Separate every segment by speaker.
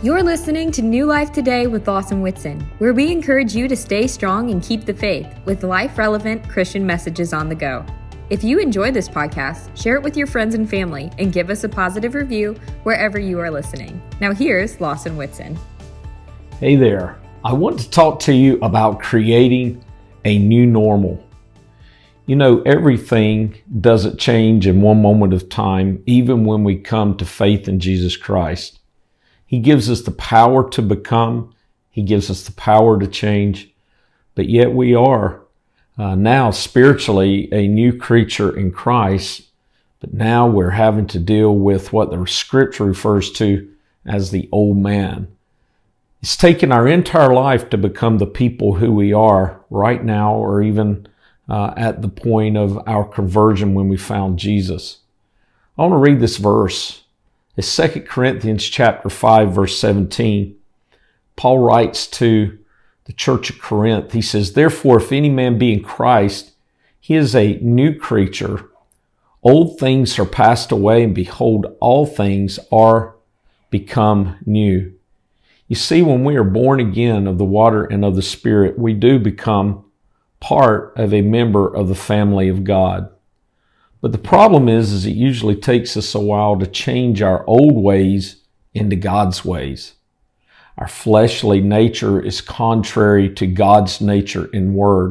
Speaker 1: You're listening to New Life Today with Lawson Whitson, where we encourage you to stay strong and keep the faith with life-relevant Christian messages on the go. If you enjoy this podcast, share it with your friends and family and give us a positive review wherever you are listening. Now here's Lawson Whitson.
Speaker 2: Hey there. I want to talk to you about creating a new normal. You know, everything doesn't change in one moment of time, even when we come to faith in Jesus Christ. He gives us the power to become. He gives us the power to change. But yet we are now spiritually a new creature in Christ. But now we're having to deal with what the Scripture refers to as the old man. It's taken our entire life to become the people who we are right now, or even at the point of our conversion when we found Jesus. I want to read this verse. It's 2 Corinthians chapter 5, verse 17. Paul writes to the church of Corinth. He says, "Therefore, if any man be in Christ, he is a new creature. Old things are passed away, and behold, all things are become new." You see, when we are born again of the water and of the Spirit, we do become part of a member of the family of God. But the problem is it usually takes us a while to change our old ways into God's ways. Our fleshly nature is contrary to God's nature and word.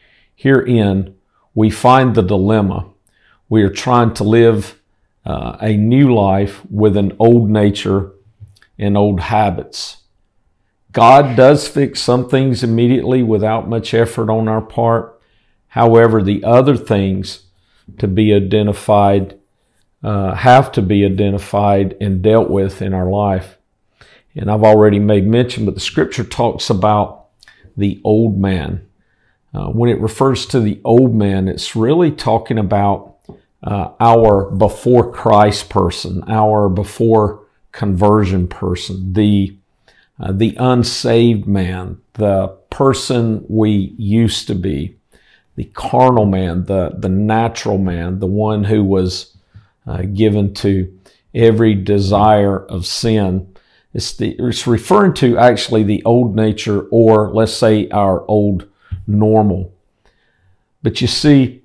Speaker 2: Herein, we find the dilemma. We are trying to live a new life with an old nature and old habits. God does fix some things immediately without much effort on our part. However, the other things to be identified, have to be identified and dealt with in our life. And I've already made mention, but the Scripture talks about the old man. When it refers to the old man, it's really talking about our before Christ person, our before conversion person, the unsaved man, the person we used to be. The carnal man, the natural man, the one who was given to every desire of sin. It's referring to actually the old nature, or let's say our old normal. But you see,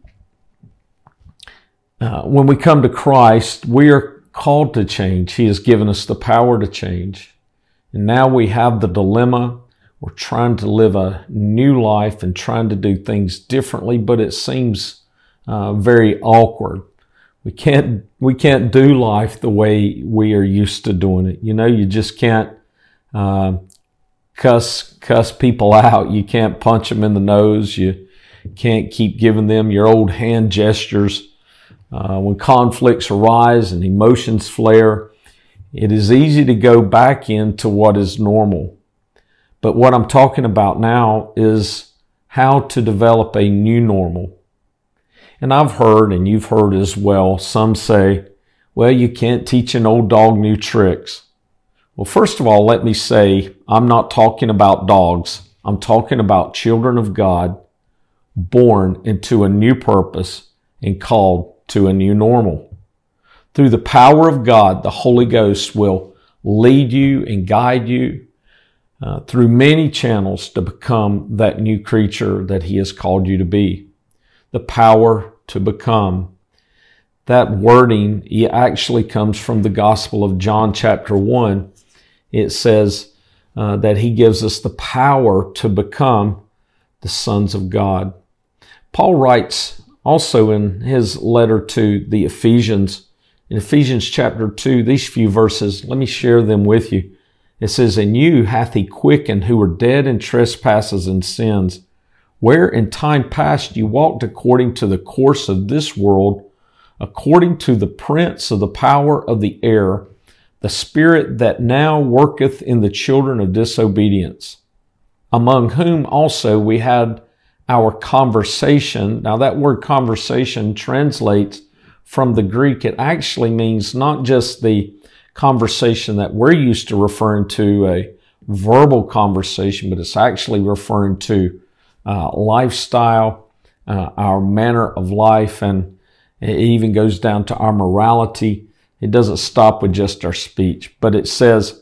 Speaker 2: when we come to Christ, we are called to change. He has given us the power to change. And now we have the dilemma. We're trying to live a new life and trying to do things differently, but it seems very awkward. We can't do life the way we are used to doing it. You know, you just can't cuss people out. You can't punch them in the nose. You can't keep giving them your old hand gestures. When conflicts arise and emotions flare, it is easy to go back into what is normal. But what I'm talking about now is how to develop a new normal. And I've heard, and you've heard as well, some say, well, you can't teach an old dog new tricks. Well, first of all, let me say, I'm not talking about dogs. I'm talking about children of God born into a new purpose and called to a new normal. Through the power of God, the Holy Ghost will lead you and guide you through many channels to become that new creature that He has called you to be. The power to become. That wording, it actually comes from the Gospel of John chapter 1. It says that He gives us the power to become the sons of God. Paul writes also in his letter to the Ephesians, in Ephesians chapter 2, these few verses, let me share them with you. It says, "And you hath He quickened who were dead in trespasses and sins, where in time past you walked according to the course of this world, according to the prince of the power of the air, the spirit that now worketh in the children of disobedience, among whom also we had our conversation." Now that word conversation translates from the Greek. It actually means not just the conversation that we're used to referring to, a verbal conversation, but it's actually referring to lifestyle, our manner of life, and it even goes down to our morality. It doesn't stop with just our speech, but it says,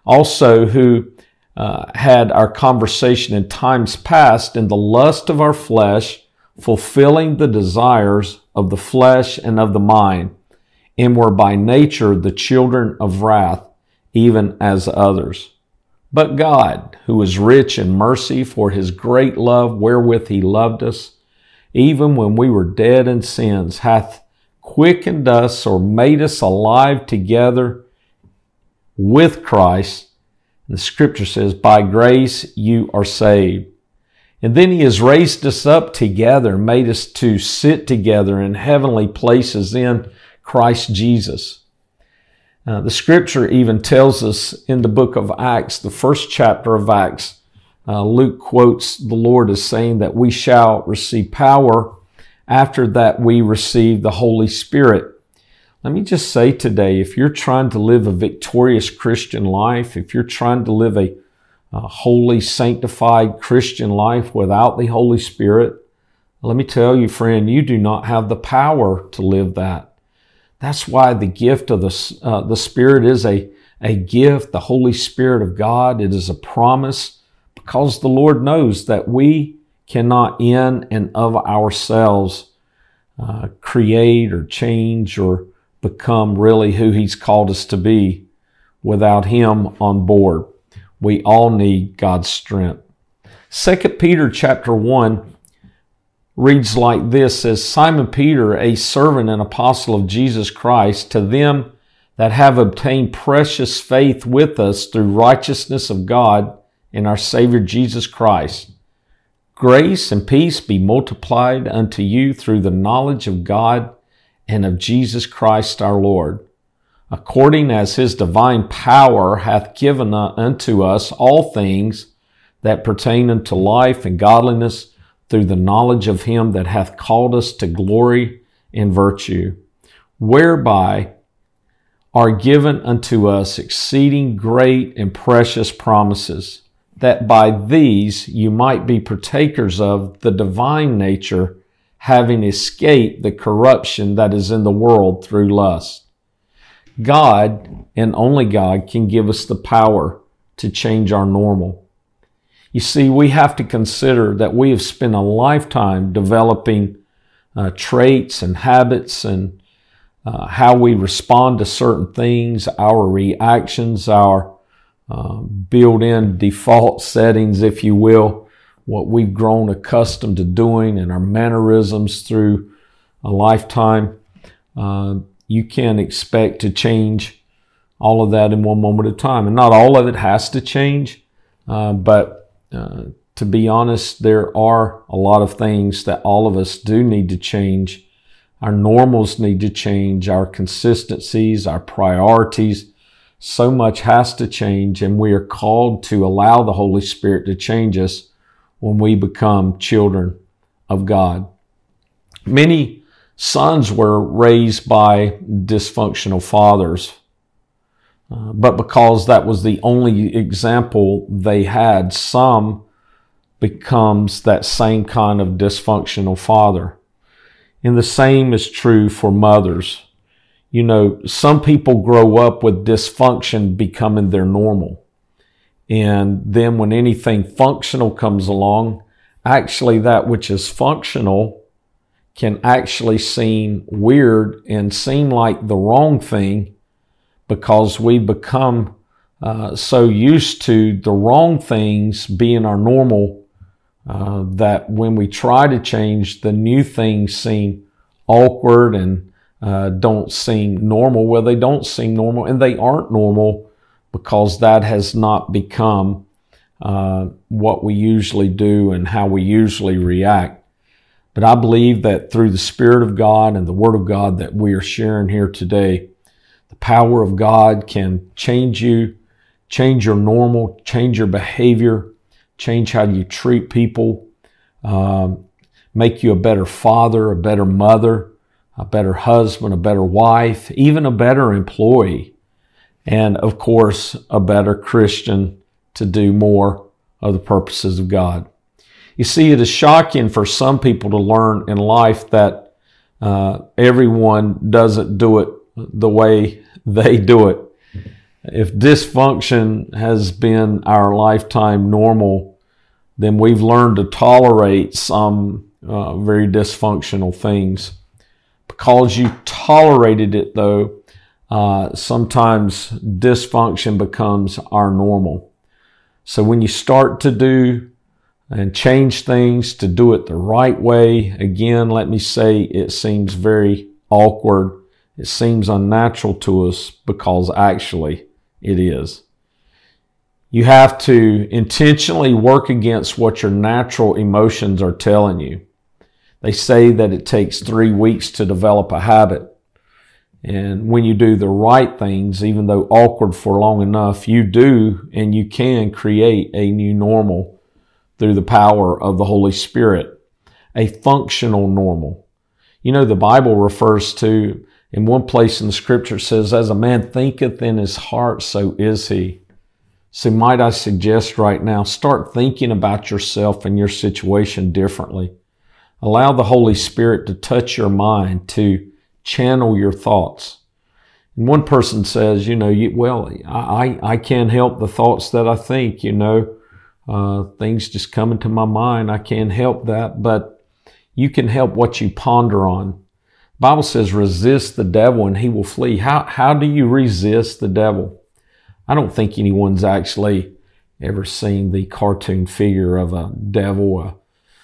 Speaker 2: also who had our conversation in times past in the lust of our flesh, fulfilling the desires of the flesh and of the mind, and were by nature the children of wrath, even as others. But God, who is rich in mercy for his great love wherewith he loved us, even when we were dead in sins, hath quickened us or made us alive together with Christ. And the scripture says, by grace you are saved. And then he has raised us up together, made us to sit together in heavenly places in Christ Jesus. The scripture even tells us in the book of Acts, the first chapter of Acts, Luke quotes the Lord as saying that we shall receive power after that we receive the Holy Spirit. Let me just say today, if you're trying to live a victorious Christian life, if you're trying to live a holy, sanctified Christian life without the Holy Spirit, let me tell you, friend, you do not have the power to live that. That's why the gift of the Spirit is a gift, the Holy Spirit of God. It is a promise because the Lord knows that we cannot in and of ourselves create or change or become really who he's called us to be without him on board. We all need God's strength. 2 Peter chapter 1 reads like this, says, Simon Peter, a servant and apostle of Jesus Christ, to them that have obtained precious faith with us through righteousness of God in our Savior Jesus Christ. Grace and peace be multiplied unto you through the knowledge of God and of Jesus Christ our Lord, according as his divine power hath given unto us all things that pertain unto life and godliness, through the knowledge of him that hath called us to glory and virtue, whereby are given unto us exceeding great and precious promises, that by these you might be partakers of the divine nature, having escaped the corruption that is in the world through lust. God, and only God, can give us the power to change our normal. You see, we have to consider that we have spent a lifetime developing traits and habits and how we respond to certain things, our reactions, our built-in default settings, if you will, what we've grown accustomed to doing and our mannerisms through a lifetime. You can't expect to change all of that in one moment of time. And not all of it has to change, but to be honest, there are a lot of things that all of us do need to change. Our normals need to change, our consistencies, our priorities. So much has to change, and we are called to allow the Holy Spirit to change us when we become children of God. Many sons were raised by dysfunctional fathers, but because that was the only example they had, some becomes that same kind of dysfunctional father. And the same is true for mothers. You know, some people grow up with dysfunction becoming their normal. And then when anything functional comes along, actually that which is functional can actually seem weird and seem like the wrong thing, because we become so used to the wrong things being our normal that when we try to change, the new things seem awkward and don't seem normal. Well, they don't seem normal, and they aren't normal because that has not become what we usually do and how we usually react. But I believe that through the Spirit of God and the Word of God that we are sharing here today, the power of God can change you, change your normal, change your behavior, change how you treat people, make you a better father, a better mother, a better husband, a better wife, even a better employee, and of course, a better Christian to do more of the purposes of God. You see, it is shocking for some people to learn in life that everyone doesn't do it the way they do it. If dysfunction has been our lifetime normal, then we've learned to tolerate some very dysfunctional things. Because you tolerated it, though, sometimes dysfunction becomes our normal. So when you start to do and change things to do it the right way, again, let me say it seems very awkward. It seems unnatural to us because actually it is. You have to intentionally work against what your natural emotions are telling you. They say that it takes 3 weeks to develop a habit. And when you do the right things, even though awkward for long enough, you do and you can create a new normal through the power of the Holy Spirit, a functional normal. You know, the Bible refers to, in one place in the scripture says, as a man thinketh in his heart, so is he. So might I suggest right now, start thinking about yourself and your situation differently. Allow the Holy Spirit to touch your mind, to channel your thoughts. And one person says, I can't help the thoughts that I think, things just come into my mind. I can't help that, but you can help what you ponder on. The Bible says, resist the devil and he will flee. How do you resist the devil? I don't think anyone's actually ever seen the cartoon figure of a devil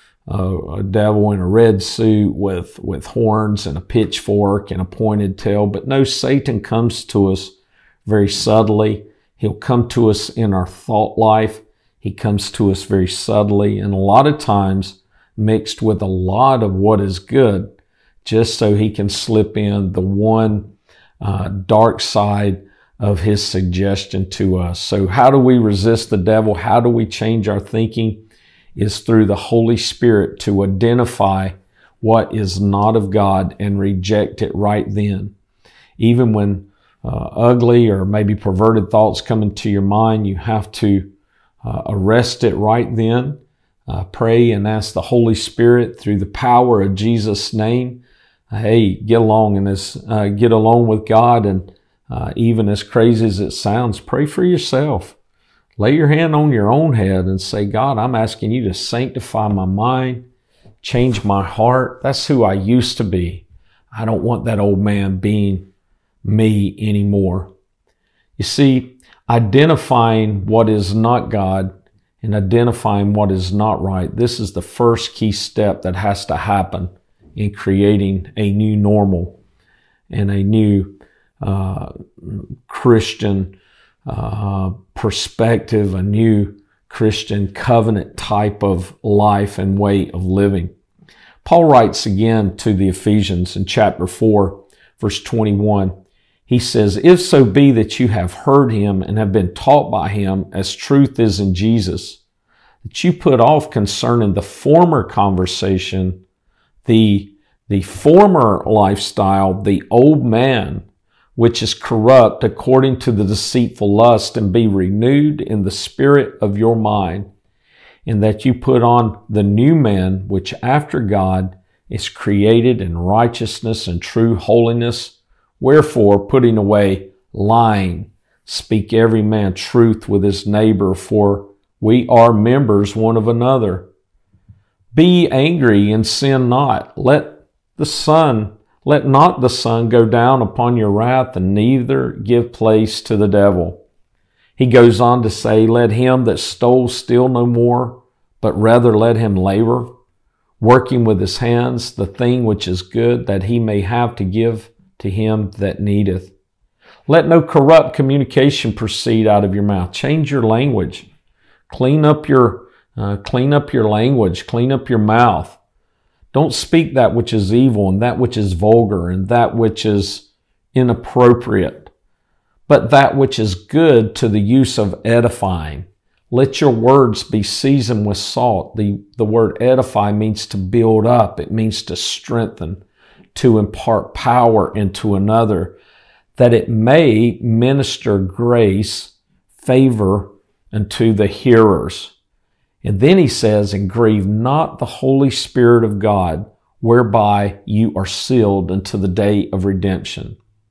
Speaker 2: in a red suit with horns and a pitchfork and a pointed tail. But no, Satan comes to us very subtly. He'll come to us in our thought life. He comes to us very subtly and a lot of times mixed with a lot of what is good, just so he can slip in the one dark side of his suggestion to us. So how do we resist the devil? How do we change our thinking? Is through the Holy Spirit to identify what is not of God and reject it right then. Even when ugly or maybe perverted thoughts come into your mind, you have to arrest it right then. Pray and ask the Holy Spirit through the power of Jesus' name. Get along with God, and even as crazy as it sounds, pray for yourself. Lay your hand on your own head and say, God, I'm asking you to sanctify my mind, change my heart. That's who I used to be. I don't want that old man being me anymore. You see, identifying what is not God and identifying what is not right, this is the first key step that has to happen in creating a new normal and a new Christian perspective, a new Christian covenant type of life and way of living. Paul writes again to the Ephesians in chapter 4, verse 21. He says, if so be that you have heard him and have been taught by him as truth is in Jesus, that you put off concerning the former conversation, the former lifestyle, the old man, which is corrupt according to the deceitful lust, and be renewed in the spirit of your mind, and that you put on the new man, which after God is created in righteousness and true holiness. Wherefore, putting away lying, speak every man truth with his neighbor, for we are members one of another. Be angry and sin not. Let not the sun go down upon your wrath, and neither give place to the devil. He goes on to say, let him that stole steal no more, but rather let him labor, working with his hands the thing which is good, that he may have to give to him that needeth. Let no corrupt communication proceed out of your mouth. Change your language. Clean up your language. Clean up your mouth. Don't speak that which is evil and that which is vulgar and that which is inappropriate, but that which is good to the use of edifying. Let your words be seasoned with salt. The word edify means to build up. It means to strengthen, to impart power into another, that it may minister grace, favor unto the hearers. And then he says, and grieve not the Holy Spirit of God, whereby you are sealed unto the day of redemption.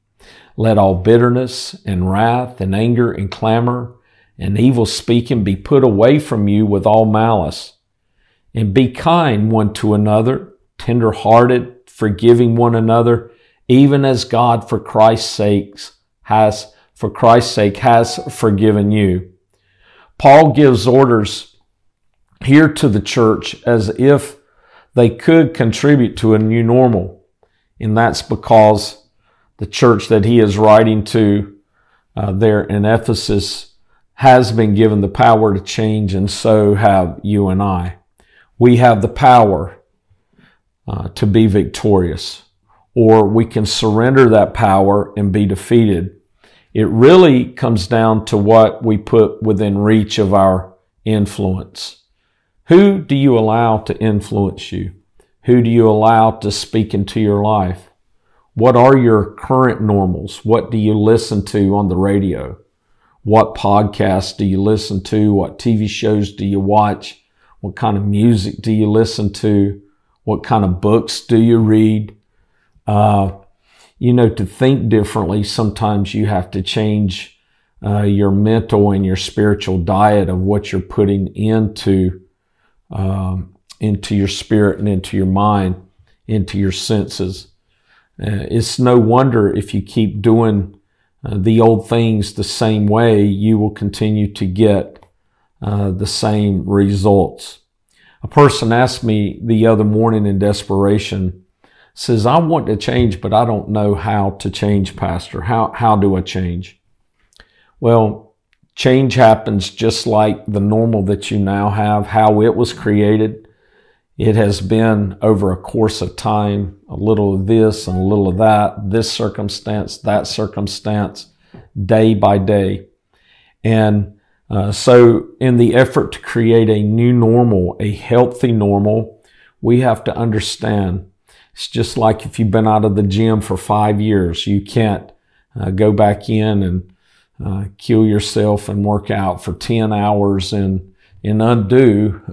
Speaker 2: Let all bitterness and wrath and anger and clamor and evil speaking be put away from you with all malice. And be kind one to another, tender-hearted, forgiving one another, even as God for Christ's sake has forgiven you. Paul gives orders here to the church as if they could contribute to a new normal. And that's because the church that he is writing to there in Ephesus has been given the power to change, and so have you and I. We have the power to be victorious, or we can surrender that power and be defeated. It really comes down to what we put within reach of our influence. Who do you allow to influence you? Who do you allow to speak into your life? What are your current normals? What do you listen to on the radio? What podcasts do you listen to? What TV shows do you watch? What kind of music do you listen to? What kind of books do you read? To think differently, sometimes you have to change your mental and your spiritual diet of what you're putting into your spirit and into your mind, into your senses. It's no wonder if you keep doing the old things the same way, you will continue to get the same results. A person asked me the other morning in desperation, says, I want to change, but I don't know how to change, Pastor. How do I change? Well, change happens just like the normal that you now have, how it was created. It has been over a course of time, a little of this and a little of that, this circumstance, that circumstance, day by day. And so in the effort to create a new normal, a healthy normal, we have to understand it's just like if you've been out of the gym for 5 years, you can't go back in and kill yourself and work out for 10 hours and undo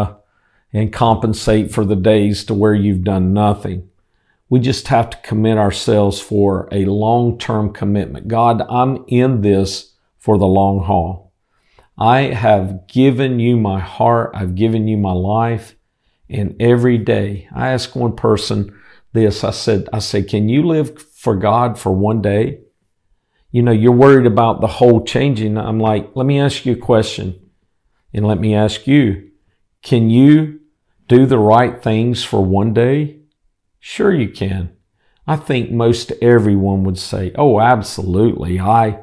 Speaker 2: and compensate for the days to where you've done nothing. We just have to commit ourselves for a long-term commitment. God, I'm in this for the long haul. I have given you my heart. I've given you my life. And every day, I asked one person this. I said, can you live for God for one day? You're worried about the whole changing. I'm like, let me ask you a question. And let me ask you, can you do the right things for one day? Sure you can. I think most everyone would say, oh, absolutely.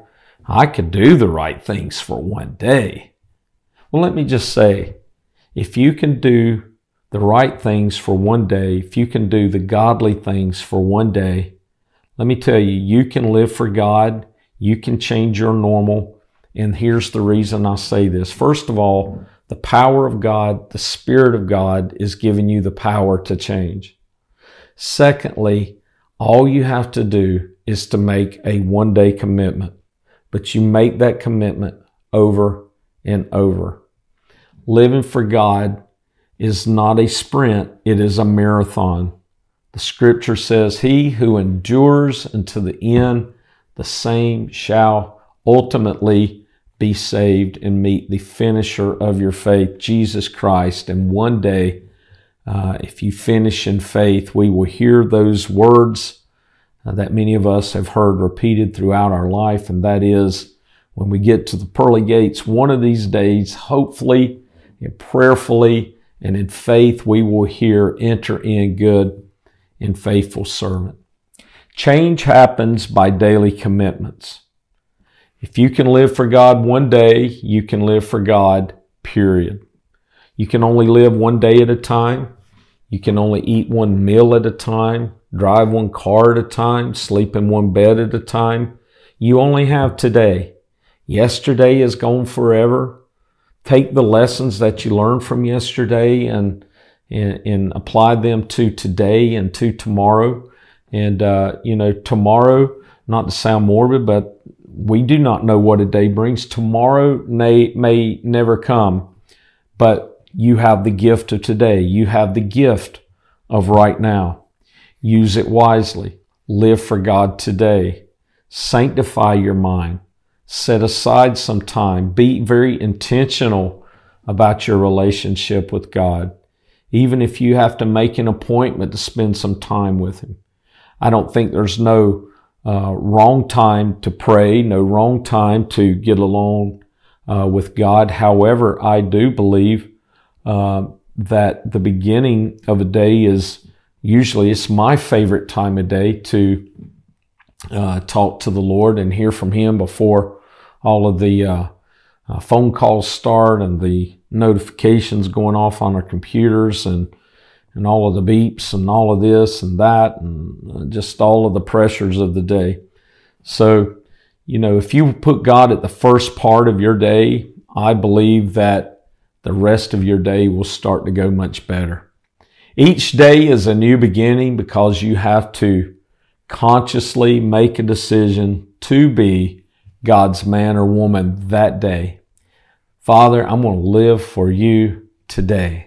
Speaker 2: I could do the right things for one day. Well, let me just say, if you can do the right things for one day, if you can do the godly things for one day, let me tell you, you can live for God. You can change your normal. And here's the reason I say this. First of all, the power of God, the Spirit of God is giving you the power to change. Secondly, all you have to do is to make a one-day commitment. But you make that commitment over and over. Living for God is not a sprint, it is a marathon. The scripture says, he who endures unto the end, the same shall ultimately be saved and meet the finisher of your faith, Jesus Christ. And one day, if you finish in faith, we will hear those words that many of us have heard repeated throughout our life, and that is, when we get to the pearly gates, one of these days, hopefully and prayerfully and in faith, we will hear, enter in, good and faithful servant. Change happens by daily commitments. If you can live for God one day, you can live for God, period. You can only live one day at a time. You can only eat one meal at a time, drive one car at a time, sleep in one bed at a time. You only have today. Yesterday is gone forever. Take the lessons that you learned from yesterday and apply them to today and to tomorrow. And, tomorrow, not to sound morbid, but we do not know what a day brings. Tomorrow may never come, but you have the gift of today. You have the gift of right now. Use it wisely. Live for God today. Sanctify your mind. Set aside some time. Be very intentional about your relationship with God, even if you have to make an appointment to spend some time with Him. I don't think there's no wrong time to pray, no wrong time to get alone with God. However, I do believe that the beginning of a day is usually, it's my favorite time of day to talk to the Lord and hear from Him before all of the phone calls start and the notifications going off on our computers and all of the beeps and all of this and that and just all of the pressures of the day. So, if you put God at the first part of your day, I believe that the rest of your day will start to go much better. Each day is a new beginning because you have to consciously make a decision to be God's man or woman that day. Father, I'm going to live for you today.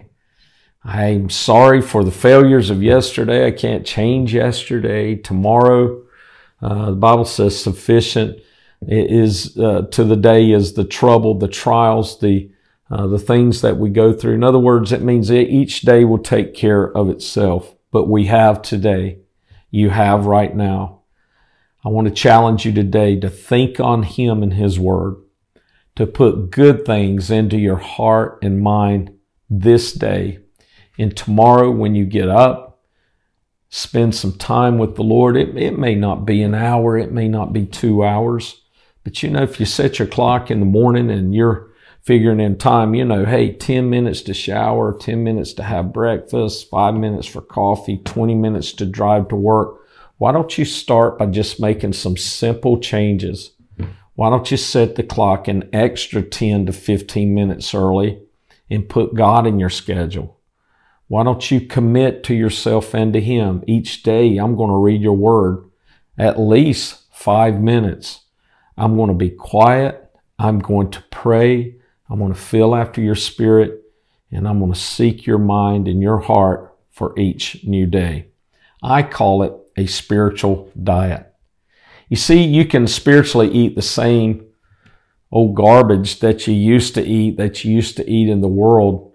Speaker 2: I'm sorry for the failures of yesterday. I can't change yesterday. Tomorrow, the Bible says sufficient is to the day is the trouble, the trials, the things that we go through. In other words, it means that each day will take care of itself. But we have today. You have right now. I want to challenge you today to think on Him and His Word, to put good things into your heart and mind this day. And tomorrow when you get up, spend some time with the Lord. It may not be an hour, it may not be 2 hours, but if you set your clock in the morning and you're figuring in time, hey, 10 minutes to shower, 10 minutes to have breakfast, 5 minutes for coffee, 20 minutes to drive to work. Why don't you start by just making some simple changes? Why don't you set the clock an extra 10 to 15 minutes early and put God in your schedule? Why don't you commit to yourself and to Him? Each day I'm going to read your Word at least 5 minutes. I'm going to be quiet. I'm going to pray. I'm going to feel after your Spirit, and I'm going to seek your mind and your heart for each new day. I call it a spiritual diet. You see, you can spiritually eat the same old garbage that you used to eat in the world,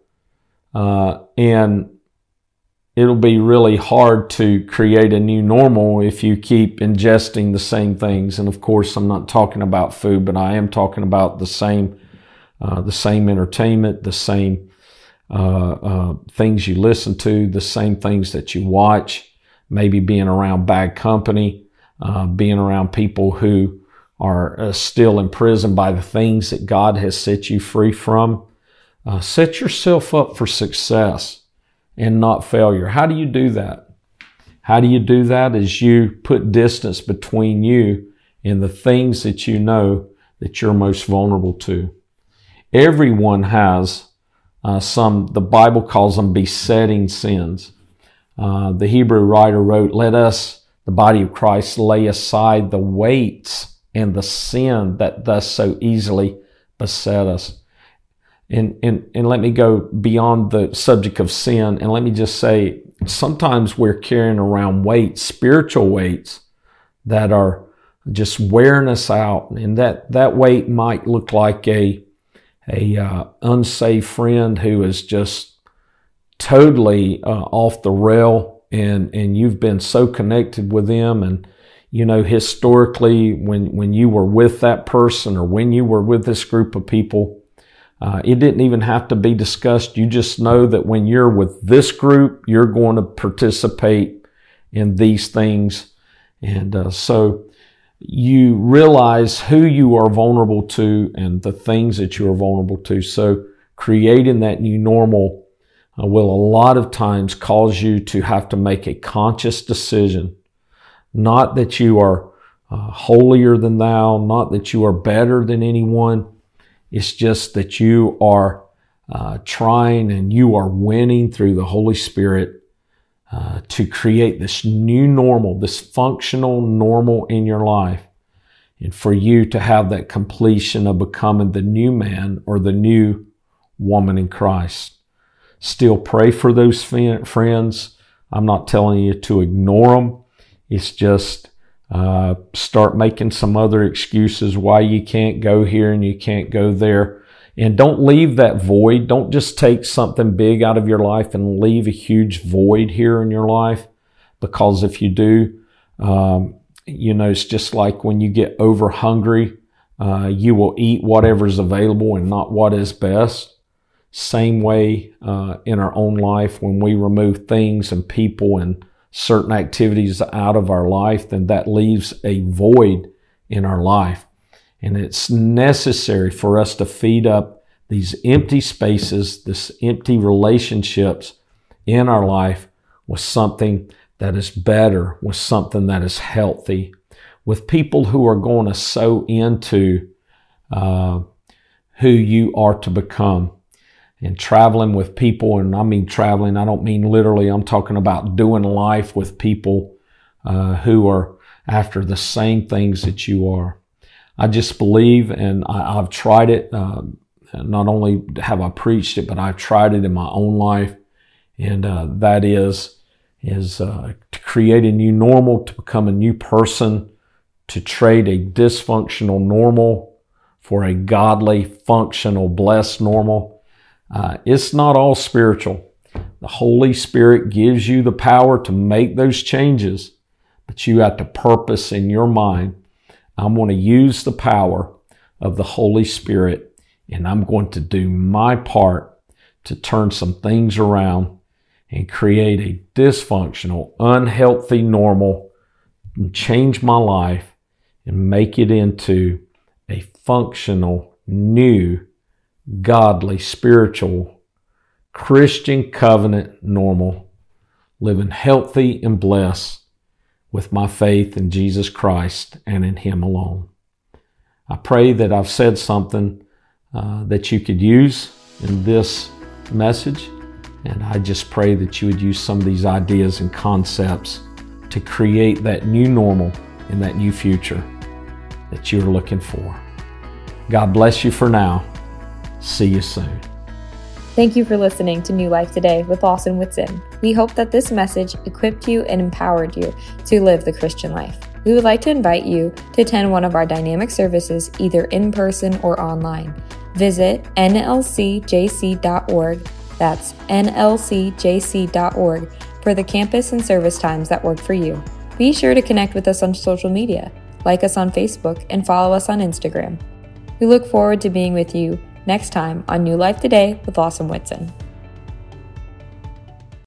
Speaker 2: and it'll be really hard to create a new normal if you keep ingesting the same things. And of course, I'm not talking about food, but I am talking about the same entertainment, the same things you listen to, the same things that you watch, maybe being around bad company, being around people who are still imprisoned by the things that God has set you free from. Set yourself up for success and not failure. How do you do that? How do you do that? Is you put distance between you and the things that you know that you're most vulnerable to. Everyone has the Bible calls them besetting sins. The Hebrew writer wrote, "Let us, the body of Christ, lay aside the weights and the sin that thus so easily beset us." And let me go beyond the subject of sin, and let me just say, sometimes we're carrying around weights, spiritual weights, that are just wearing us out. And that weight might look like a unsaved friend who is just totally off the rail, and you've been so connected with them, and historically when you were with that person or when you were with this group of people, it didn't even have to be discussed. You just know that when you're with this group, you're going to participate in these things. And so you realize who you are vulnerable to and the things that you are vulnerable to. So creating that new normal will a lot of times cause you to have to make a conscious decision. Not that you are holier than thou, not that you are better than anyone. It's just that you are trying and you are winning through the Holy Spirit to create this new normal, this functional normal in your life, and for you to have that completion of becoming the new man or the new woman in Christ. Still pray for those friends. I'm not telling you to ignore them. It's just Start making some other excuses why you can't go here and you can't go there. And don't leave that void. Don't just take something big out of your life and leave a huge void here in your life. Because if you do, it's just like when you get over hungry, you will eat whatever's available and not what is best. Same way in our own life, when we remove things and people and certain activities out of our life, then that leaves a void in our life. And it's necessary for us to feed up these empty spaces, this empty relationships in our life with something that is better, with something that is healthy, with people who are going to sow into who you are to become. And traveling with people, and I mean traveling, I don't mean literally, I'm talking about doing life with people who are after the same things that you are. I just believe, and I've tried it, not only have I preached it, but I've tried it in my own life, and that is to create a new normal, to become a new person, to trade a dysfunctional normal for a godly, functional, blessed normal. It's not all spiritual. The Holy Spirit gives you the power to make those changes, but you have to purpose in your mind, I'm going to use the power of the Holy Spirit, and I'm going to do my part to turn some things around and create a dysfunctional, unhealthy normal, and change my life and make it into a functional, new, godly, spiritual, Christian covenant normal, living healthy and blessed with my faith in Jesus Christ and in Him alone. I pray that I've said something that you could use in this message, and I just pray that you would use some of these ideas and concepts to create that new normal and that new future that you're looking for. God bless you for now. See you soon.
Speaker 1: Thank you for listening to New Life Today with Lawson Whitson. We hope that this message equipped you and empowered you to live the Christian life. We would like to invite you to attend one of our dynamic services, either in person or online. Visit nlcjc.org. That's nlcjc.org for the campus and service times that work for you. Be sure to connect with us on social media, like us on Facebook, and follow us on Instagram. We look forward to being with you next time on New Life Today with Lawson Whitson.